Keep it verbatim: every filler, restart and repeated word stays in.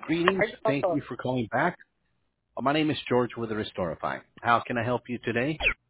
Greetings. Ay, Thank doctor. you for calling back. Uh, My name is George with the Restorify. How can I help you today?